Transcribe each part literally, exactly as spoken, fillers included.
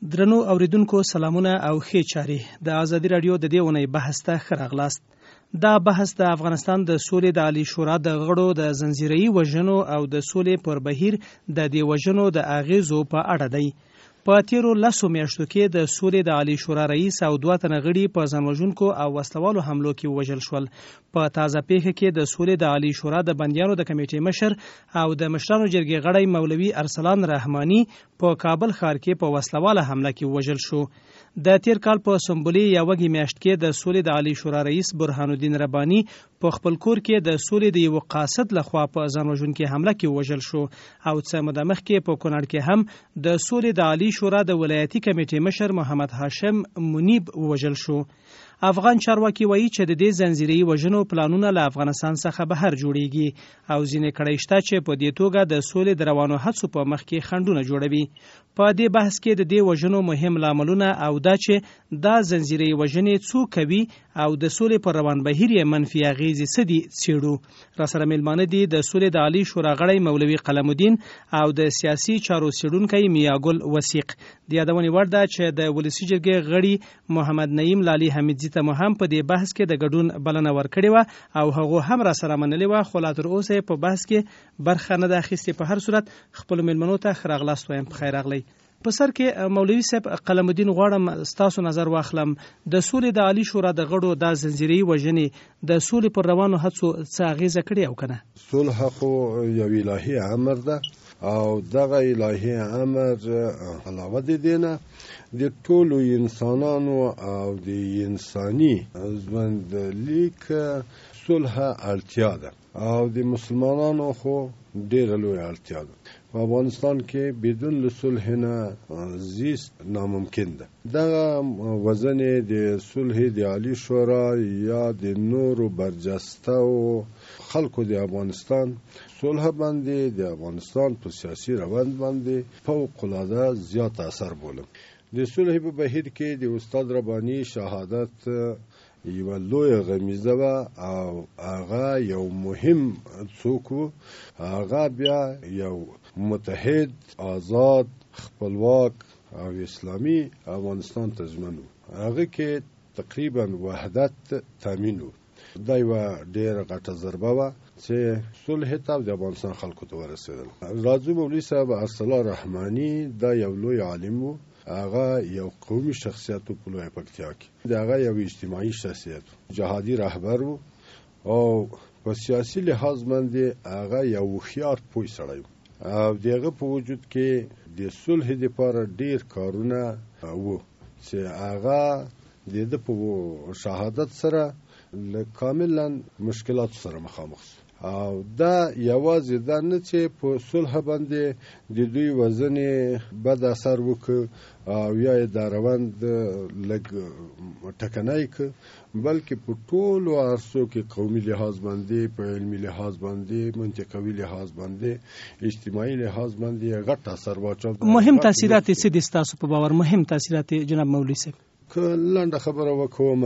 درنو اوریدونکو سلامونه او ښې چارې. د ازادي راډیو د دې اونۍ بحث ته ښه راغلاست. دا بحث د افغانستان د سولې د عالی شورا د غړو د زنجیري وژنو او د سولې پر بهیر د دې وژنو د اغیزو په اړه دی. په تیرو لسو میاشتو کې د سولې د عالی شورا رئیس او دوه تنه غړي په ځانوژونکو او وسلوالو حملو کې وژل شول. په تازه پیښه کې د سولې د عالی شورا د بندیانو د کمیټې مشر او د مشرانو جرګې غړی مولوي ارسلان رحماني په کابل ښار کې په وسلواله حمله کې وژل شو. د تیر کال په سمبولي یا وږي میاشت کې د سولې د عالی شورا رئیس برهان الدین رباني په خپل کور کې د سولې د یو قاصد لخوا په ځانوژونکې حمله کې وژل شو او څه موده مخکې په کونړ کې هم د سولې د عالی شورا د ولایتي کمیټې مشر محمد هاشم منیب وژل شو. افغان چارواکي وایي چې د دې زنجیري وژنو پلانونه له افغانستان څخه بهر جوړیږي او ځینې کړۍ شته چې په دې توګه د سولې د روانو هڅو په مخ کې خنډونه جوړوي. په دې بحث کې د دې وژنو مهم لاملونه او دا چې دا زنجیري وژنې څوک کوي او د سولې پر روان بهیر یې منفي اغیزې څه دي څېړو. راسره میلمانه دي د سولې د عالی شورا غړی مولوي قلم الدین او د سیاسي چارو څېړونکی میاګل وثیق. د یادونې وړ ده چې د ولسي جرګې غړي محمد نعیم لالي حمیدزي ته مو هم په دې بحث کې د ګډون بلنه ورکړې وه او هغو هم راسره منلې وه، خو لا تر اوسه په بحث کې برخه نه ده اخیستې. په هر صورت خپلو میلمنو ته ښه راغلاست وایم. په خیر راغلی. په سر کې مولوي صاحب قلم الدین غواړم ستاسو نظر واخلم. د سولې د عالی شورا د غړو دا زنجیري وژنې د سولې پر روانو هڅو څه اغیزه کړې او کنه؟ صلح خو یو الهي امر ده او دغه الهي امر علاوه د دینه د ټولو انسانانو او د انساني ژوند لیک صلح اړتیا ده او د مسلمانانو خو ډېره لویه اړتیا ده. په افغانستان کې بدون له صلح نه زیست ناممکن ده. دغه وزنې د صلح د عالی شورا یا د نورو برجسته او خلکو د افغانستان صلح باندې د افغانستان په سیاسي روند باندې فوق العاده زیات اثر بولم. د صلح په بهیر کې د استاد رباني شهادت یو لوی غمیزه و او هغه یو مهم څوک و. هغه بیا یو متحد آزاد خپلواک او اسلامی افغانستان ته ژمن و. هغه کې تقریبا وحدت تامین و. دا یو ډېره غټه ضربه وه چې صلح ته د افغانستان خلکو ته ورسېدل. راځو مولوي صاحب ارسلان رحماني دا یو لوی عالم و. هغه یو قومي شخصیت په لوی پکتیا کې دا هغه یو اجتماعي شخصیت جهادي رهبر و او په سیاسي لحاظ باندې هغه یو هوښیار پوه سړی و او دغه په وجود کې د صلح لپاره ډیر کارونه وو چې هغه د په شهادت سره کاملا مشکلات سره مخامخ او دا یوازې دا نه چې په صلح باندې د دوی وزنې بد اثر وکړ او یا د روند لګ ټکنای ک بلکې په ټولو ارسو کې قومي لحاظ باندې په علمي لحاظ باندې منطقوي لحاظ باندې اجتماعي لحاظ باندې غټ اثر واچو. مهم تاثیرات څه دي ستاسو په باور؟ مهم تاثیرات جناب مولوي صاحب که لنډه خبره وکوم،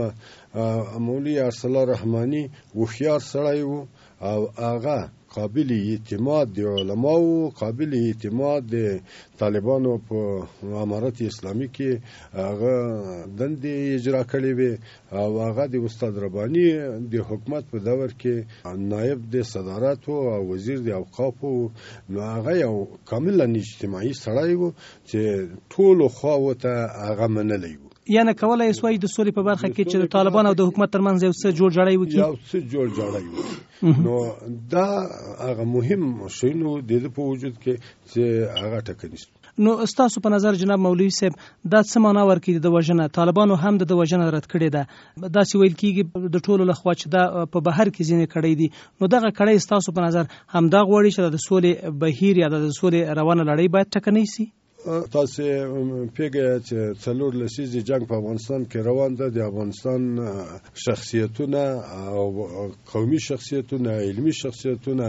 مولوي ارسلان رحماني هوښیار سړی و او هغه قابل اعتماد د علماو، قابل اعتماد د طالبانو په امارت اسلامي کې هغه دندې اجرا کړې وې او هغه د استاد رباني د حکومت په دور کې نائب د صدارت او وزیر د اوقاف نو هغه یو کاملا اجتماعي سړی و چې ټولو خواو ته هغه منلی و. یعنی کولای شوی د سولې په برخه کې چې د طالبان او د حکومت ترمنځ یو څه جوړ جاړی وکړي. یو څه جوړ جاړی وکړي. نو دا هغه مهم شی نو د په وجود کې چې هغه ټکنیست. نو ستاسو په نظر جناب مولوي صاحب دا څه معنا ورکړي د وژنه؟ طالبانو هم د وژنه رد کړې ده. دا چې ویل کېږي د ټولو لخوا چې دا په بهر کې ځینې کړۍ دي. نو دغه کړۍ ستاسو په نظر همدا غواړي چې د سولې بهیر یا د سولې روانه لړۍ باید ټکنۍ سي؟ تاسو پیګه چې څلور لسیزې جنگ په افغانستان کې روان ده. د افغانستان شخصیتونه او قومي شخصیتونه، علمي شخصیتونه،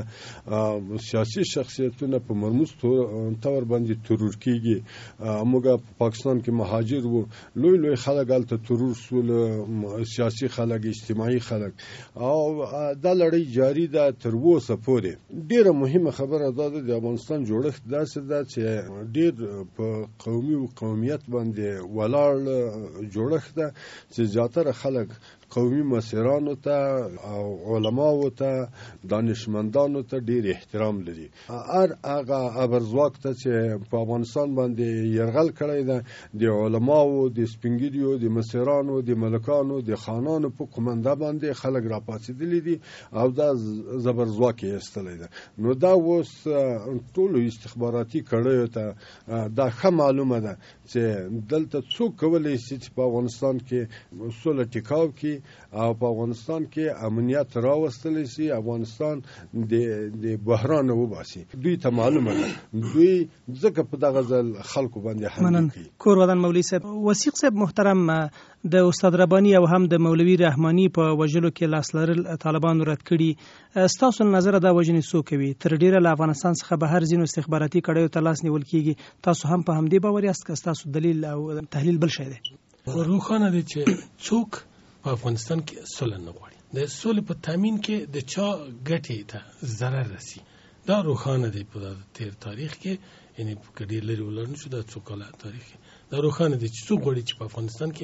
سیاسي شخصیتونه په مرموز تور باندې ترور کیږي. موږ په پاکستان کې مهاجر وو، لوی لوی خلک هلته ترور سول، سیاسي خلک، اجتماعي خلک، او دا لړۍ جاری ده تر اوسه پورې. ډیره مهمه خبره دا ده د افغانستان جوړښت داسې ده چې ډیر په قومي او قومیت باندې ولاړ جوړښت ده چې زیاتره خلک قومي مسیرانو ته او علماو ته دانشمندانو ته ډیر احترام لري. هر هغه ابرزواک ته چې په افغانستان باندې یرغل کړی ده د علماو د سپینګیریو د مسیرانو د ملکانو د خانانو په قومنده باندې خلک راپاڅېدلي دي او دا زبرزواک یې ایستلی ده. نو دا اوس ټولو استخباراتي کړیو ته دا ښه معلومه ده چې دلته څوک کولی شي چې په افغانستان کې سوله ټیکاو کړي او په افغانستان کې امنیت راوستلی شي، افغانستان د بحران وباسي. دوی ته معلومه ده، دوی ځکه په دغه ځل خلکو باندې حمله کوي. کور ودان مولوي صاحب، وثیق صاحب محترم، د استاد رباني او هم د مولوي رحماني په وژلو کې لاس لرل طالبانو رد کړي. ستاسو نظر دا وژنې څوک کوي؟ تر ډیره له افغانستان څخه بهر ځینو استخباراتي کړیو ته لاس نیول کیږي. تاسو هم په همدې باور یاست که ستاسو دلیل او تحلیل بل شی دی؟ روښانه دی چې څوک په افغانستان کې سوله نه غواړي. د سولې په تامین کې د چا ګټې ته ضرر رسي، دا روښانه دی. په تیر تاریخ کې یعنی په ډېر لرې ولاړ نه شو، دا څو کاله تاریخ دا روښانه دی چې څوک غواړي چې په افغانستان کې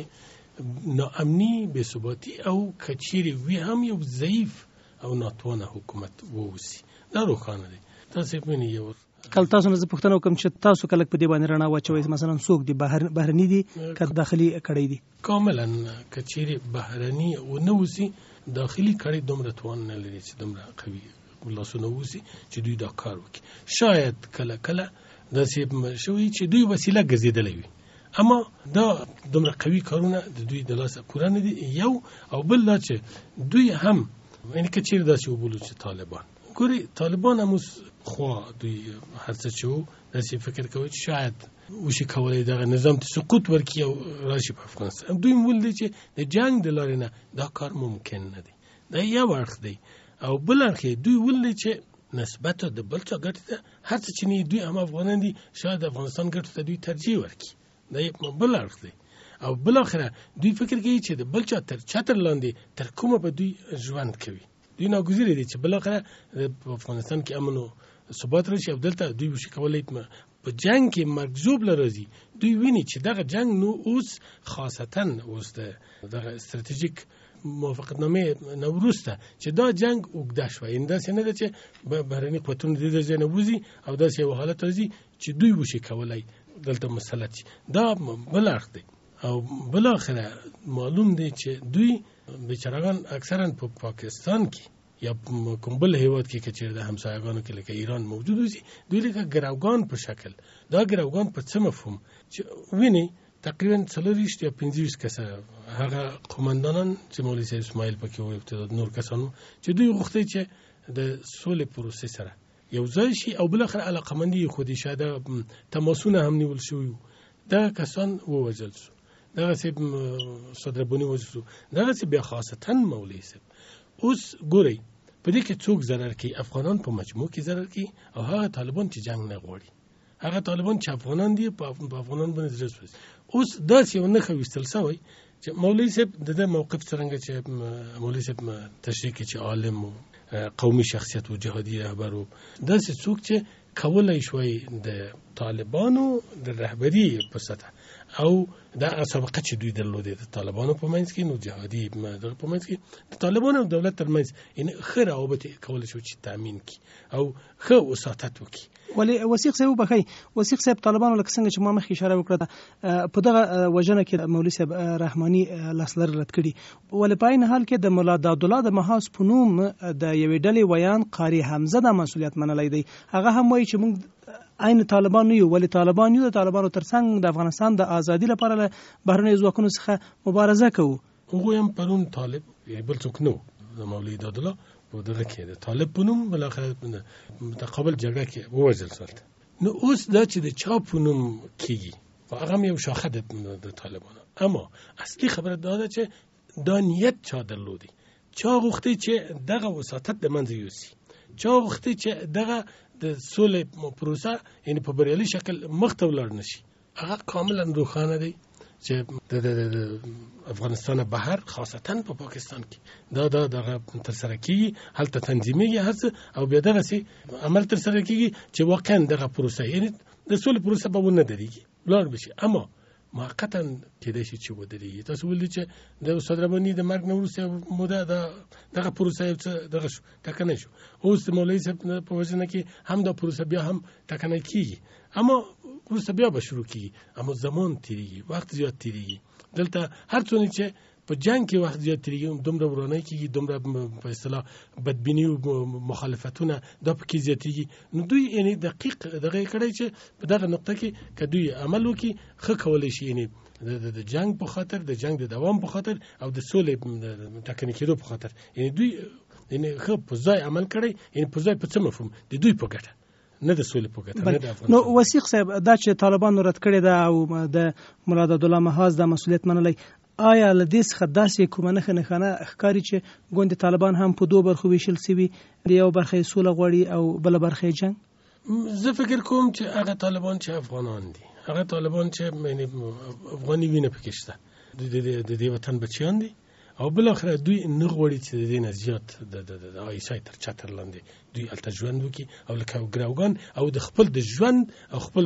ناامني، بې ثباتي او کچېرې وي هم یو ضعیف او ناتوانه حکومت ووسي. دا روښانه دی. تاسو په یو کله تاسو نه پوښتنه وکم چې تاسو کله په دې باندې رڼا واچوي، مثلا څوک دی بهر بهرني دي که داخلي کړی دي؟ کاملا کچېرې بهرني او نه وسی، داخلي کړی دومره توان نه لري چې دومره قوي لاسونه وسی چې دوی دا کار وکړي. شاید کله کله داسې شوي چې دوی وسیله ګرځېدلی وي، اما دا دومره قوي کارونه د دوی د لاسه پوره نه دي. یو او بل دا چې دوی هم یعنې کچېرې داسې وبولو چې طالبان ګوري، طالبان هم اوس خوا دوی هر څه چې وو داسې فکر کوي چې شاید وشي کولی دغه نظام ته سقوط ورکړي او راشي په افغانستان. دوی ولیدل چې د جنګ د لارې نه دا کار ممکن نه دی. دا یو اړخ دی. او بل اړخ دوی ولیدل چې نسبت د بل چا ګټې ته هر څه چې نه دوی هم افغانان دي، شاید د افغانستان ګټو ته دوی ترجیح ورکړي. دا یو بل اړخ دی. او بل اخره دوی فکر کوي چې د بل چا تر چتر لاندې تر کومه به دوی ژوند کوي. دوی ناګزیره دي چې بل اخره په افغانستان کې امن او ثبات راشي او دلته دوی وشي کولی په جنگ کې مجذوب لري. دوی ویني چې دغه جنگ نو اوس خاصتا اوس دغه استراتیژیک موافقتنامې نه وروسته چې دا جنگ اوږده شوه، یعنې داسې نه ده چې بهرني قوتونه د دې ځای نه وځي او داسې یو حالت راځي چې دوی وشي کولی دلته مسلط شي. دا بل اړخ دی. او بالاخره معلوم دی چې دوی بیچارهګان اکثرا په پاکستان کې یا کوم بل هیواد کې چې د همسایه‌ګانو کې لکه ایران موجود وي، دوی لکه ګروګان په شکل. دا ګروګان په څه مفهوم چې ویني تقریبا څلوریشت یا پنځه کسه هغه قومندانان چې مولوي صاحب اسماعیل پکې وو، ابتدا نور کسانو چې دوی غوښتي چې د سولې پروسې سره یو ځای شي او بالاخره علاقمندي خودي شاده تماسونه هم نیول شوی. دا کسان ووژل شو. دغه سي صدربونی وځو. دغه سي بیا خاصتا مولوي صاحب. اوس ګورئ په دې کې څوک ضرر کوي؟ افغانان په مجموع کې ضرر کوي او هغه طالبان چې جنگ نه غواړي، هغه طالبان چې افغانان دي په افغانان باندې زړه. اوس داسې یو نښه ویستل شوی چې مولوي صاحب د دې موقف څرنګه چې مولوي صاحب تشریح کوي چې عالم او قومي شخصیت او جهادي رهبر او داسې څوک چې کولای شوی د طالبانو د رهبري په سطح او دا سابقه چې دوی درلودې د طالبانو په منځ کې، نو جهادي په منځ کې د طالبانو او دولت ترمنځ یعنې ښه روابط کولی شو چې تامین کړي او ښه وساتت وکړي. ولې وثیق صاحب وبخئ، وثیق صاحب طالبانو لکه څنګه چې ما مخکې اشاره وکړه په دغه وژنه کې مولوي صاحب رحماني لاسلر رد کړي، ولې په عین حال کې د ملا دادالله د محاذ په نوم د یوې ډلې ویان قاري حمزه دا مسؤلیت منلی دی. هغه هم وایي چې موږ عین طالبان نه یو، ولې طالبان یو د طالبانو ترڅنګ د افغانستان د ازادي لپاره له بهرنیو ځواکونو څخه مبارزه کوو. هغوی هم پرون طالب بل څوک نه و، د مولوي دادالله په دغه کې د طالب په نوم بالاخره متقابل جګړه کې ووژل شول. نو اوس دا چې د چا په نوم کېږي هغه هم یو شاخه د طالبانو، اما اصلي خبره دا ده چې دا نیت چا درلودي، چا غوښتي چې دغه وساتت د منځه یوسي، چا غوښتي چې دغه د سولې پروسه یعنی په بریالي شکل مخ ته ولاړ نشي. هغه کاملا روښانه دی چې د افغانستان بهر خاصتا په پاکستان کې دا دا دغه تر سره کیږي، هلته تنظیمېږي هر څه او بیا دغسې عمل تر سره کیږي چې واقعا دغه پروسه یعنی د سولې پروسه به ونه درېږي، لاړ بشي، اما موقتا کېدای شي چې ودرېږي. تاسو ولید چې د استاد رباني د مرګ نه وروسته موده دغه پروسه یو څه دغه شو ټکنی شو. اوس د مولوي صاحب په وژنه کې هم دا پروسه بیا هم ټکنی کېږي، اما وروسته بیا به شروع کېږي، اما زمان تېرېږي، وخت زیات تېرېږي. دلته هر څونه چې په جنگ کې وخت زیات تېرېږي، دومره ورانۍ کېږي، دومره په اصطلاح بدبیني او مخالفتونه دا پکې زیاتېږي. نو دوی یعنې دقیق دغه یې کړی چې په دغه نقطه کې که دوی عمل وکړي ښه کولی شي، یعنې د جنگ په خاطر، د جنگ د دوام په خاطر او د سولې ټکني کېدو په خاطر، یعنې دوی یعنې ښه په ځای عمل کړی، یعنې په ځای په څه مفهوم د دوی په ګټه، نه د سولې په ګټه، نه د افغانستان. نو وثیق صاحب، دا چې طالبانو رد کړې ده او د ملا عبدالله محاذ دا مسؤلیت منلی، آیا له دې څخه داسې کومه نښه نښانه ښکاري چې ګوندې طالبان هم په دوه برخو ویشل سوي، یو برخه یې سوله غواړي او بله برخه یې جنګ؟ زه فکر کوم چې هغه طالبان چې افغانان دي، هغه طالبان چې افغاني وینه پکې شته، د دې وطن بچیان دي، او بل اخر دوی نه غواړي چې د دې نه زیات د آیسای تر چتر لاندې دوی هلته ژوند وکړي او لکه ګراوګان او د خپل د ژوند او خپل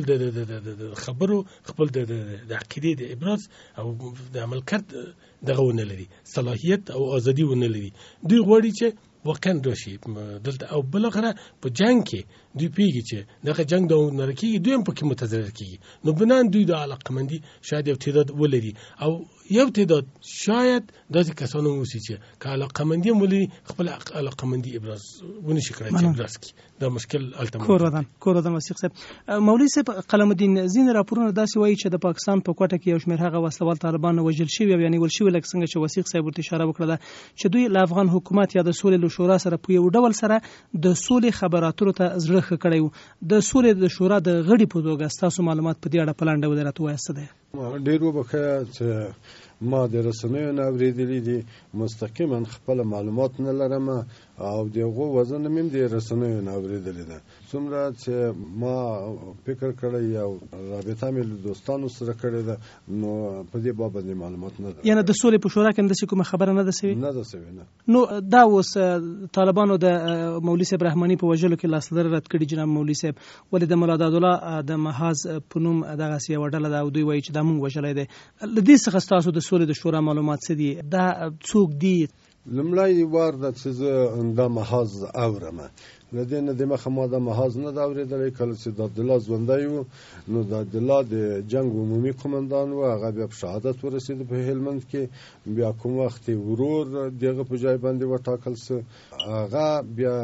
د خبرو، خپل د عقیدې د ابراز او د عمل کرد دغه ونه لري، صلاحیت او ازادي ونه لري. دوی غواړي چې واقعا راشي دلته، او بل اخر په جنگ کې دوی پیږي چې دغه جنگ د نرکیږي، دوی هم پکې متضرر کیږي. نو بنان دوی د علاقمندي شاید یو تعداد ولري، او یو تعداد شاید داسې کسانو اوسي چې که علاقمندي هم ولري خپل علاقمندي ابراز ونشي کړی چې ابراز کړي. دا مشکل هلته کور ودان کور ودان وثیق صاحب. مولوي صاحب، قلم الدین ځینې راپورونه داسې وایي چې د پاکستان په کوټه کې یو شمېر هغه وسلوال طالبان وژل شوي او یا نیول شوي، لکه څنګه چې وثیق صاحب ورته اشاره وکړه ده چې دوی له افغان حکومت یا د سولې له شورا سره په یو ډول سره د سولې خبراتو ته زړه ښه کړی و. د سولې د شورا د غړي په توګه ستاسو معلومات په دې اړه په لنډه ودې راته ووایاست. دی ډېر وبښه چې ما د رسنیو نه اورېدلي دي، مستقیما خپل معلومات نه لرم او د هغو وزن مې د رسنیو نه اورېدلې ده. څومره چې ما فکر کړی او رابطه مې له دوستانو سره کړې ده، نو په دې بابت معلومات نه ده. یعنې د سولې په شورا کې همداسې کومه خبره نه ده سوې؟ نه ده سوې، نه. نو دا اوس طالبانو د مولوي صاحب رحماني په وژلو کې لاس لري رد کړي جناب مولوي صاحب، ولې د ملا عبدالله د محاذ په نوم دغسې یوه ډله ده او دوی وایي چې دا مونږ وژلی دی. له دې څخه ستاسو د سولې د شورا معلومات څه دي؟ دا څوک دي؟ لومړی وار ده چې زه دا محاذ اورم، له دې نه دمخه ما دا محاذ نه ده اورېدلی. کله چې د عبدالله ژوندی و، نو د عبدالله د جنګ عمومي قمندان و، هغه بیا په شهادت ورسېده په هلمند کې. بیا کوم وخت ورور دغه په ځای باندې وټاکل سه، هغه بیا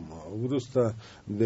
وروسته د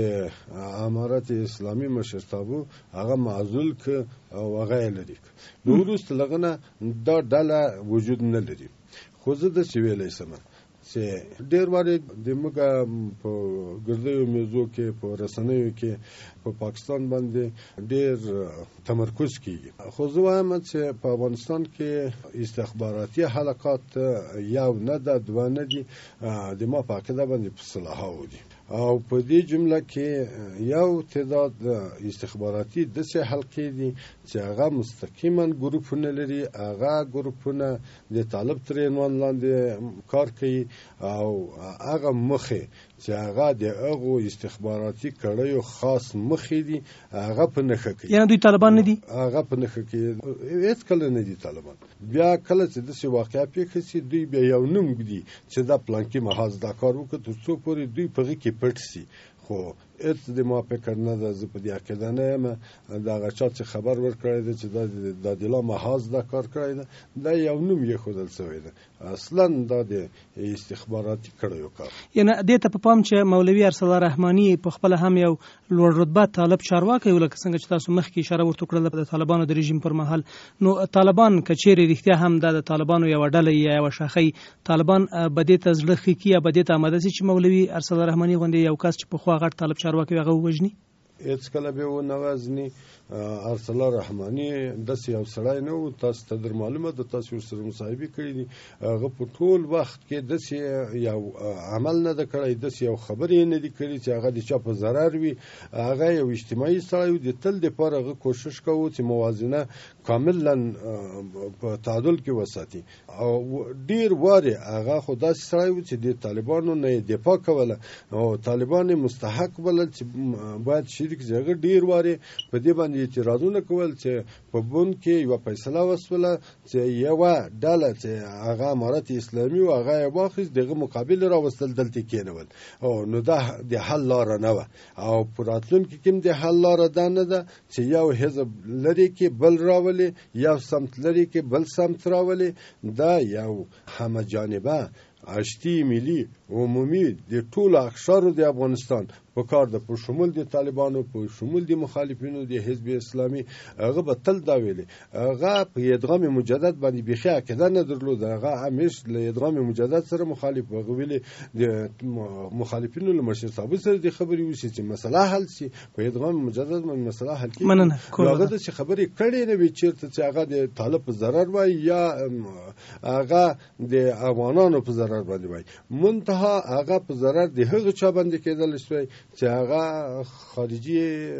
امارت اسلامي مشرتابه هغه معزول که او هغه یې لري. نو وروسته لغه نه دا ډله وجود نه لري. خو زه داسې ویلی سم چې ډېر وارې د موږ په ګردیو میزو کې، په رسنیو کې په پاکستان باندې ډېر تمرکز کیږي. خو زه وایم چې په افغانستان کې استخباراتي حلقات یو نه ده، دوه نه دي، د ما په عقیده باندې په صلاحو دي، او په دې جمله کې یو تعداد استخباراتي داسې حلقې دي چې هغه مستقیما ګروپونه لري، هغه ګروپونه د طالب تر عنوان لاندې کار کوي، او هغه مخې چې هغه د هغو استخباراتي کړیو خاص مخې دي، هغه په نښه کوي. یعنې دوی طالبان نه دي؟ هغه په نښه کوي، هېڅ کله نه دي طالبان. بیا کله چې داسې واقعه پېښه شي، دوی بیا یو نوم ږدي چې دا پلانکي محاذ دا کار وکړه، تر څو پورې دوی په هغې کې پټ شي. خو هېڅ د ما فکر نه ده، زه په دې عقیده نه یم د هغه چا چې خبر ورکړی دی چې دا د عبدالله محاذ دا کار کړی ده، دا یو نوم ایښودل شوی ده، اصلا دا د استخباراتي کړیو کار. یعنې دې ته په پام چې مولوي ارسلان رحماني په خپله هم یو لوړ رتبه طالب چارواکی و، لکه څنګه چې تاسو مخکې اشاره ورته وکړله د طالبانو د رژیم پر مهال. نو طالبان که چیرې رښتیا هم دا د طالبانو یوه ډله یا یوه شاخۍ، طالبان به دې ته زړه ښه کړي یا به دې ته اماده شي چې مولوي ارسلان رحماني غوندې یو کس چې پخوا غټ طالب چارواکی هغه ووژني؟ هېڅ کله به ونه وژني. ارسلان رحماني داسې یو سړی نه و، تاسو ته در معلومه ده، تاسو ورسره مصاحبې کړي دي. هغه په ټول وخت کې داسې یو عمل نه ده کړی، داسې یو خبرې نه دي کړي چې هغه د چا په ضرر وي. هغه یو اجتماعي سړی و، د تل دپاره هغه کوشش کوو چې موازنه کاملا په تعادل کې وساتي. او ډېر وارې هغه خو داسې سړی و چې د طالبانو نه یې دفاع کوله، او طالبان یې مستحق بلل چې باید شریک ویلي چې هغه ډیر واره په دې باندې اعتراضونه کول چې په بون کې یو فیصله وسوله چې یو ډله چې هغه امارت اسلامي او هغه واخیس دغه مقابل را وستل دلته کېنول او نو دا د حل لار نه و او پراتلون کې کوم د حل لار ده نه ده چې یو حزب لري کې بل راولي یو سمت لري کې بل سمت راولي دا یو همه جانبه اشتي ملي عمومي د ټولو اقشارو د افغانستان په کار د په شمول د طالبانو په شمول د مخالفینو د حزب اسلامي هغه به تل دا ویلي هغه په ادغام مجدد باندې بيخي عقیده نه درلود هغه همیش له ادغام مجدد سره مخالف هغه ویلي د مخالفینو له مرشد صاحب سره د خبري وشي چې مسله حل شي په ادغام مجدد باندې مسله حل کیږي مننه هغه د خبري کړي نه وی چیرته چې هغه د طالب ضرر وای یا هغه د افغانانو په ضرر باندې وای منتها هغه په ضرر د هغه چا باندې کېدل شوی چې هغه خارجي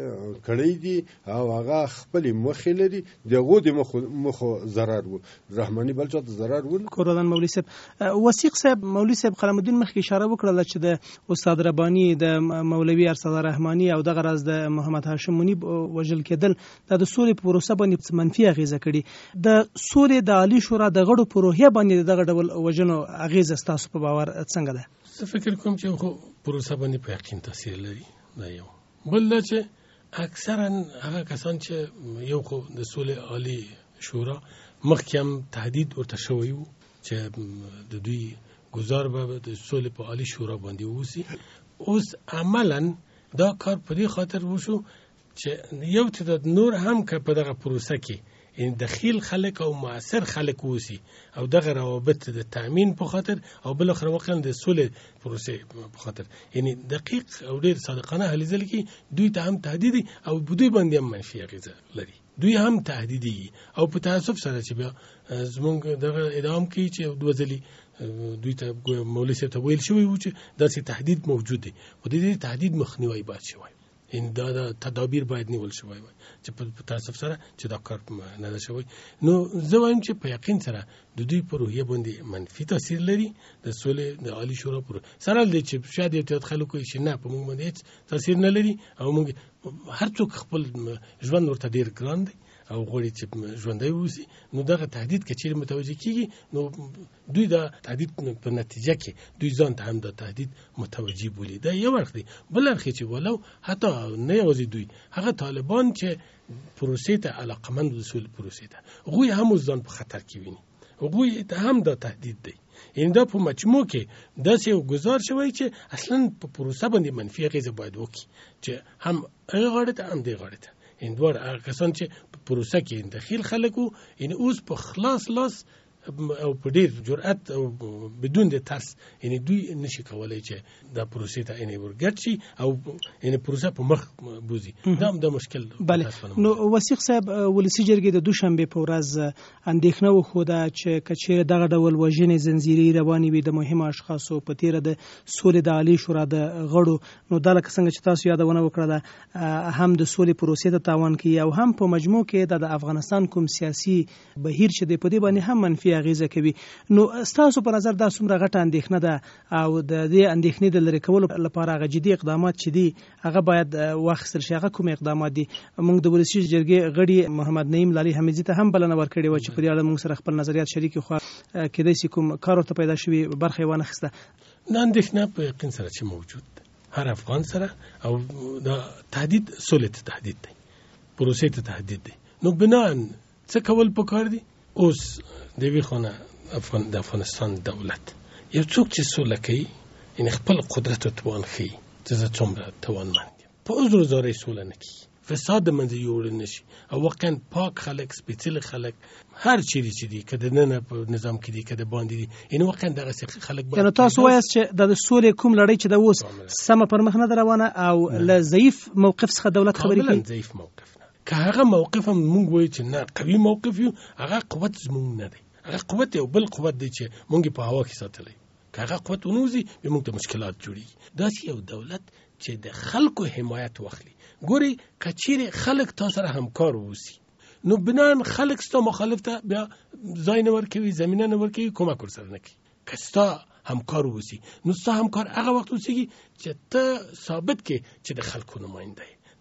کړی دي او هغه خپل مخې لري دغه د مخ ضرر وو رحماني بل چا ته ضرر وو کوردان مولوي صاحب وثیق صاحب مولوي صاحب قلم الدین مخکې اشاره وکړه چې د استاد رباني د مولوي ارسل رحماني او دغه راز د محمد هاشم منیب وجل کېدل د سولې پروسه باندې منفي اغیزه کړي د سولې د عالی شورا د غړو پروهیه باندې دغه ډول وجنو اغیزه ستاسو په باور څنګه ده زه فکر کوم چې خو پروسه باندې په یقین تاثیر لري دا یو بل دا چې اکثرا هغه کسان چې یو خو د سولې عالی شورا مخکې هم تهدید ورته شوی وو چې د دوی گزار به د سولې په عالی شورا باندې ووسی اوس عملا دا کار په دې خاطر وشو چې یو تعداد نور هم که په دغه پروسه کې ان دخیل خلک او موثر خلک وسی او دغه روابط د تامین په خاطر او بل اخر واقعا د سولې پروسه په خاطر یعنی دقیق او ډیر صادقانه هلي ځل کې دوی ته هم تهدید او دوی باندې هم منفي اغیزه لري دوی هم تهدیدي او په تاسف سره چې بیا زمونږ دغه ادام کې چې دوه ځلې دوی ته مولوي صاحب ته ویل شوی و چې داسې تهدید موجود دی او د دې تهدید مخنیوي باید شوی ان دا د تدابیر باید نیول شوی وي چې په تاسف سره چې دا کار نه ده شوی نو زه وایم چې په یقین سره د دوی په روحیه باندې منفي تاثیر لري د سولې د عالی شورا پر سره د چې شاید یو خلکو یې نه په موږ باندې تاثیر نه لري او موږ هر څوک خپل ژوند ورته ډیر ګران دی او غوړي چې ژوندۍ وسی نو دغه تهدید کې چې متوجه کیږي نو دوی دا تهدید په نتیجه کې دوی ځان ته هم دا تهدید متوجه بولی دا یو وخت دی بل اخر چې ولو حتی نه یوازې دوی هغه طالبان چې پروسې ته علاقمند وسول پروسې ته غوی هم ځان په خطر کې ویني غوی ته هم دا تهدید دی این دا په مجموع کې داسې یو گزار شوی چې اصلا په پروسه باندې منفي اغیزه باید وکړي چې هم هغه غاړه ته هم دې غاړه ته این دوار هغه کسان چې په پروسه کې داخل خلک وو این اوس په خلاص لاس او په ډیر جرأت او بدون د ترس یعنی دوی نشي کولای چې دا پروسې ته یې ورګټ شي او یعنی پروسه په مخ بوزي دا هم د مشکل بله نو وثیق صاحب ولسی جرګې د دوشنبه په ورځ اندېښنه وخوده چې کچېر دغه ډول وژنې زنجیري روانې وي د مهمو اشخاصو په تیره د سولې د عالی شورا د غړو نو دا لکه څنګه چې تاسو یادونه وکړه دا هم د سولې پروسې ته تاوان کوي او هم په مجموع کې د افغانستان کوم سیاسي بهیر چې د پدې باندې هم منفي اغیزه کوي نو ستاسو په نظر دا څومره غټه اندېښنه ده او د دې اندېښنې د لرې کولو لپاره هغه جدي اقدامات چې دي هغه باید واخیستل شي هغه کوم اقدامات دي موږ د ولسی جرګې غړي محمد نعیم لالي حمیدزي ته هم بلنه ورکړې و چې په دې اړه موږ سره خپل نظریات شریک خو کېدای شي کوم کار ورته پیدا شوي برخه یې وانخیسته نه اندېښنه په یقین سره چې موجود هر افغان سره او دا تهدید سولې ته تهدید دی پروسې ته تهدید دی نو بنا څه کول پکار دي اوس د وی خونه افغان د افغانستان دولت یو څوک چې سوله کوي ان خپل قدرت او توان خي چې څومره توانمند په عذر زارې سوله نه کوي فساد منځ یوړ نشي او واقعا پاک خلک سپیڅل خلک هر چیرې چې دي کده نه په نظام کې دي کده باندې دي ان واقعا دغه خلک یعنی تاسو وایاست چې د سولې کوم لړۍ چې د اوس سم پر مخ نه روانه او له ضعیف موقف څخه دولت خبرې کوي ضعیف موقف که هغه موقف هم مونږ وایو چې نه قوي موقف یو هغه قوت زمونږ نه دی هغه قوت یو بل قوت دی چې مونږ په هوا کې ساتلی که هغه قوت ونوزي به مونږ ته مشکلات جوړي داسې یو دولت چې د خلکو حمایت واخلي ګوري کچېره خلک تاسو سره همکار ووسی نو بنان خلک ستاسو مخالف ته بیا ځای نه ورکوي زمينه نه ورکوي کومک ورسره نه کوي کستا همکار ووسی نو ستاسو همکار هغه وخت وسیږي چې ته ثابت کې چې د خلکو نماینده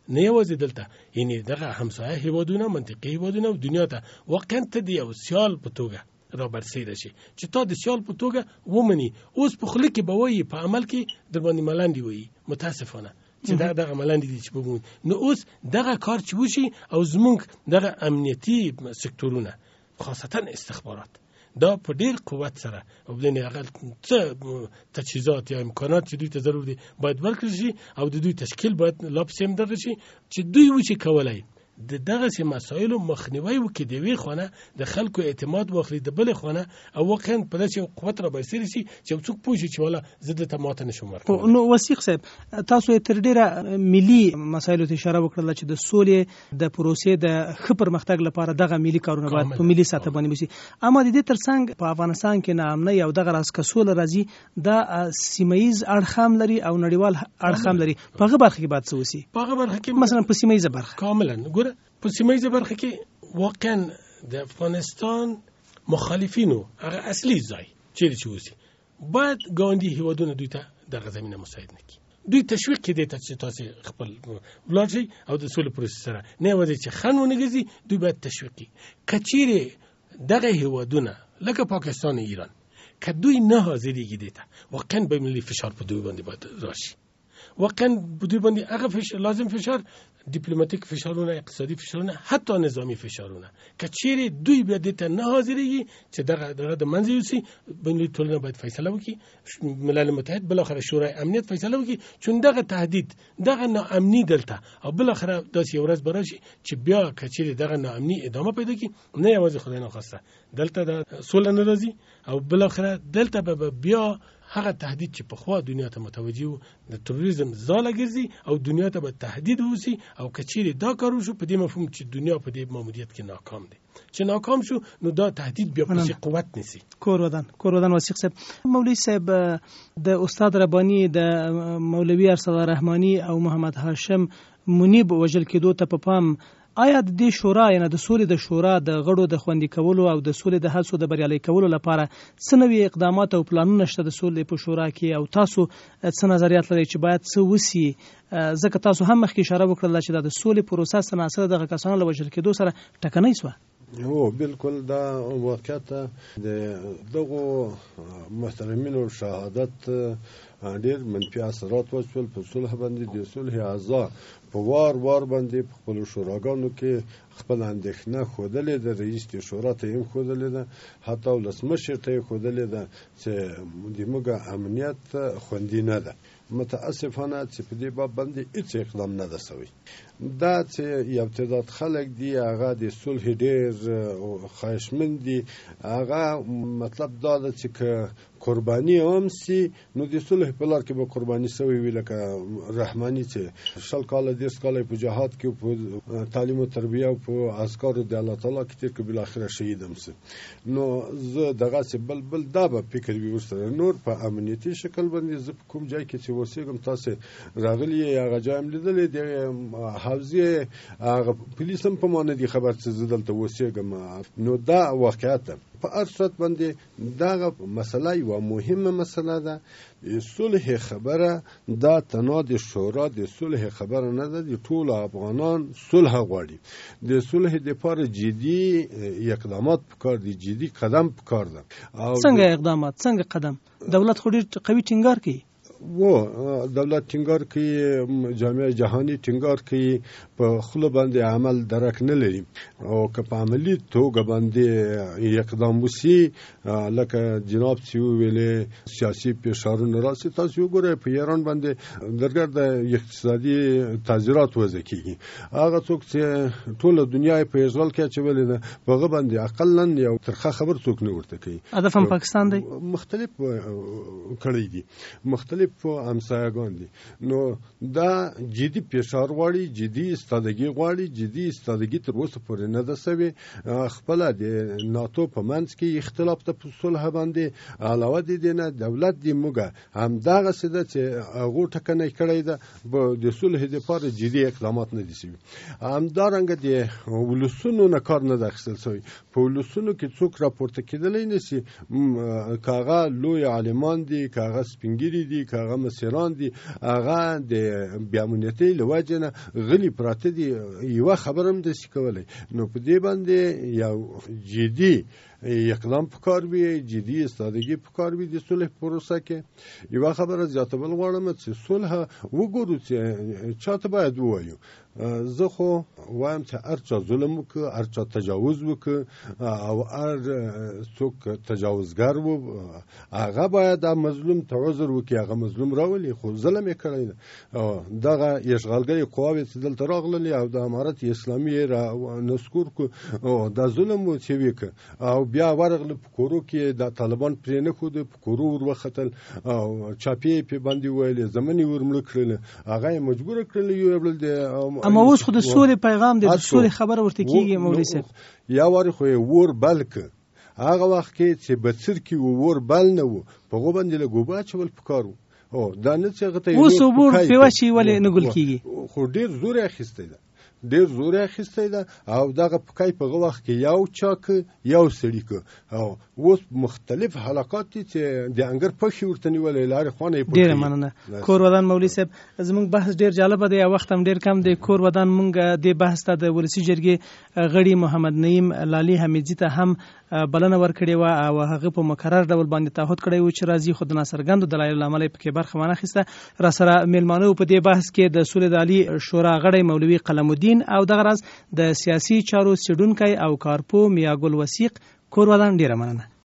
نه یوازې دلته، یعنی دغه همسایه هیوادونه، منطقي هیوادونه او دنیا ته واقعا ته د یو سیال په توګه را برسېره شي چې تا د سیال په توګه ومني. اوس په خوله کې به وایي، په عمل کې در باندې ملنډې وایي، متاسفانه چې دا دغه ملنډې دي چې په نو اوس دغه کار چې وشي او زمونږ دغه امنیتي سکتورونه خاصتا استخبارات دا په ډیر قوت سره او د نه هغه څه تجهیزات یا امکانات چې دوی ته ضرور دي باید ورکړل شي او د دوی تشکیل باید لا پسې هم درشي شي چې دوی وشي کولای د دغه سي مسایلو مخنیوي وکړي، د وی خونه د خلکو اعتماد واخلي، د بل خونه او واقعا په داسې قوت را برسېږي شي چې څوک پوه شي چې ولا زده ته ماته نشم ورکوي. نو وثیق صاحب، تاسو تر ډیره ملي مسایلو ته اشاره وکړه چې د سولې د پروسې د ښه پرمختګ لپاره دغه ملي کارونه باید په ملي سطح باندې وشي. اما د دې ترڅنګ په افغانستان کې ناامنۍ او دغه راز کسول راځي د سیمایي اړخام لري او نړیوال اړخام لري. په هغه برخه کې باید څه وشي؟ په هغه برخه کې مثلا په سیمایي برخه کاملا ګوره، په سیمایي برخه کې واقعا د افغانستان مخالفینو هغه اصلي ځای چیرې چې وسی باید ګاونډي هیوادونه دوی ته دغه زمينه مساعد نکړي، دوی تشویق کړي ته چې تاسو خپل بلارشي او د سولې پروسې سره نه وځي چې خنونه غزي، دوی باید تشویق کړي. کچيره دغه هیوادونه لکه پاکستان او ایران کدوی نه حاضرېږي دیته واقعا به ملي فشار په دوی باندې باید راشي، واقعا په دوی باندې هغه فشار لازم فشار دیپلماتیک فشارونه، اقتصادي فشارونه، حتی نظامی فشارونه کچيره دوی به دیته نه حاضرېږي چې دغه دغه د منځ یوسي. بین ټولنه باید فیصله وکړي، ملل متحد بل اخر شورای امنیت فیصله وکړي چون دغه تهدید دغه ناامني دلته او بل اخر داسې ورځ براشي چې بیا کچيره دغه ناامني ادامه پیدا کړي، نه یوازې خدای نه خواسته دلته د سول ناراضي او بل اخر دلته به بیا هغه تهدید چې په خوا دنیا ته متوجي وو د تروریزم زاله ګرځي او دنیا ته به تهدید وسی او کچيره دا کارو شو په دې مفهوم چې دنیا په دې ماموریت کې ناکام دي، چې ناکام شو نو دا تهدید بیا په قوت نسی. کور ودان کور ودان وثیق صاحب، مولوی صاحب د استاد ربانی د مولوی ارسل رحمانی او محمد هاشم منیب وجل کېدو ته په پام آیا د دې شورا یعنی د سولې د شورا د غړو د خوندي کولو او د سولې د هڅو د بریالي کولو لپاره څه نوي اقدامات او پلانونه شته د سولې په شورا کې او تاسو څه نظریات لرئ چې باید څه وسی؟ ځکه تاسو هم مخکې اشاره وکړه چې د سولې پروسه سناسره دغه کسانو له وژل کېدو سره ټکنۍ شوه. هو بالکل دا واقعیت د دغه محترمینو شهادت ډېر منفي اثرات وشول په صلح باندې. د صلح اعضا په وار وار باندې په خپل شوراګانو کې خپل اندېښنه ښودلې ده، رئیس د شورا ته هم ښودلې ده، حتی ولسمشر ته یې ښودلې ده چې زموږ امنیت خوندي نه ده. متاسفانه چې په دې باب باندې هیڅ اقدام نه ده شوی. دا چې یو تعداد خلک دي هغه د صلح ډېر خواهشمند دي، هغه مطلب دا ده چې که قرباني هم سي نو د صلح په لار کې به قرباني شوی وي، لکه رحماني چې شل کاله دېرش کاله په جهاد کې په تعلیم او تربیه او په عسکرو د الله تعالی کې تیر کې بل اخره شهید هم سي. نو زه دغه څه بل بل دا به فکر وي ورسره نور په امنیتي شکل باندې زه په کوم ځای کې چې اوسېږم تاسو راغلي هغه ځای هم لیدلې د حوزې هغه پولیس هم په ما نه دي خبر چې زه دلته اوسېږم. نو دا واقعیت ده. په هر صورت باندې دغه مسله یوه مهمه مسله ده. صلح خبره دا تنها د شورا د صلح خبره نه ده، د ټول افغانان صلح غواړي. د صلح لپاره جدي اقدامات پکار دي، جدي قدم پکار ده. څنګه اقدامات څنګه قدم؟ دولت خو ډېر قوي ټینګار کوي. و دولت ټینګار کوي، جامعه جهانی ټینګار کوي، په خله باندې عمل درک نه لري او که په عملی توګه باندې اقدام وسی لکه جناب چې ویلې سیاسي فشارونه راسي. تاسو وګورئ په ایران باندې درګر د اقتصادي تعذيرات وځي کیږي، هغه څوک چې ټول دنیا په اشغال کې اچولې ده په هغه باندې اقلن یو ترخه خبر څوک نه ورته کوي. هدف هم پاکستان دی، مختلف کړي دي، مختلف همسایگان دي. نو دا جدي فشار غواړي، جدي استادګي غواړي، جدي استادګي تر اوسه پورې نه ده سوي. خپل د ناتو په منځ کې اختلاف ته په صلح باندې علاوه دي نه دولت دی موږ هم دغه څه ده چې هغه ټکنۍ کړی ده د صلح لپاره جدي اقدامات نه دي سوي. همدارنګه د ولسونو نه کار نه داخل سوی. په ولسونو کې څوک راپورته کېدلی نشي، کاغه لوی عالمان دي، کاغه سپینګری دي، کاغه هغه مسیران دي هغه د بیامونیتۍ له وجې نه غلي پراته دي یوه خبره هم داسې کولی نو په دې باندې یو جدي اقدام پکار وي جدي استادګي پکار وي د صلح پروسه کې یوه خبره زیاتول غواړم چې صلح وګورو چې چاته باید ووایو زه خو وایم چې هر چا ظلم وکړه هر چا تجاوز وکړه او هر څوک تجاوزګر و هغه باید مظلوم ته عذر وکړي هغه مظلوم راولي خو ظلم یې کړی ده دغه اشغالګرې قواوې چې دلته راغللې او د امارت اسلامي یې را نسکور کړو دا ظلم و چې وکړه او بیا ورغله په کورو کې د طالبان پرې نه ښوده په کورو ور وختل او چاپې یې پې باندې ویلې زمن یې ور مړه کړله هغه یې مجبوره کړله یو بل د اما اوس خو د سولې پیغام دی د سولې خبره ورته کېږي مولوي صاحب یا وارې خو یې ور بل که هغه وخت کې چې بڅر کې ور بل نه و په هغو باندې لږ اوبه اچول پکار و او دا نه چې هغه ته اوس اوبه پې واچوي ولې نه ګل کېږي خو ډېر زور یې اخیستی ده ډېر زور یې اخیستی ده او دغه پکای په هغه وخت کې یو چا که یو سړي که او اوس مختلف حلقات دي چې د انګر پښې ورته نیولې لارې خوانه یې ډېره مننه کور ودان مولوي صاحب زموږ بحث ډېر جالبه دی او وخت هم ډېر کم دی کور ودان موږ دې بحث ته د ولسي جرګې غړي محمد نعیم لالي حمیدزي ته هم بلنه ورکړې وه او هغه په مکرر ډول باندې تعهد کړی و چې راځي خو د ناڅرګندو دلایلو له امله یې پکې برخه وانه اخیسته را سره میلمانه و په دې بحث کې د سولې د عالي شورا غړی مولوي قلم الدین او دغه راز د سیاسي چارو څېړونکی او کارپوه میاګل وثیق کور ودان ډېره مننه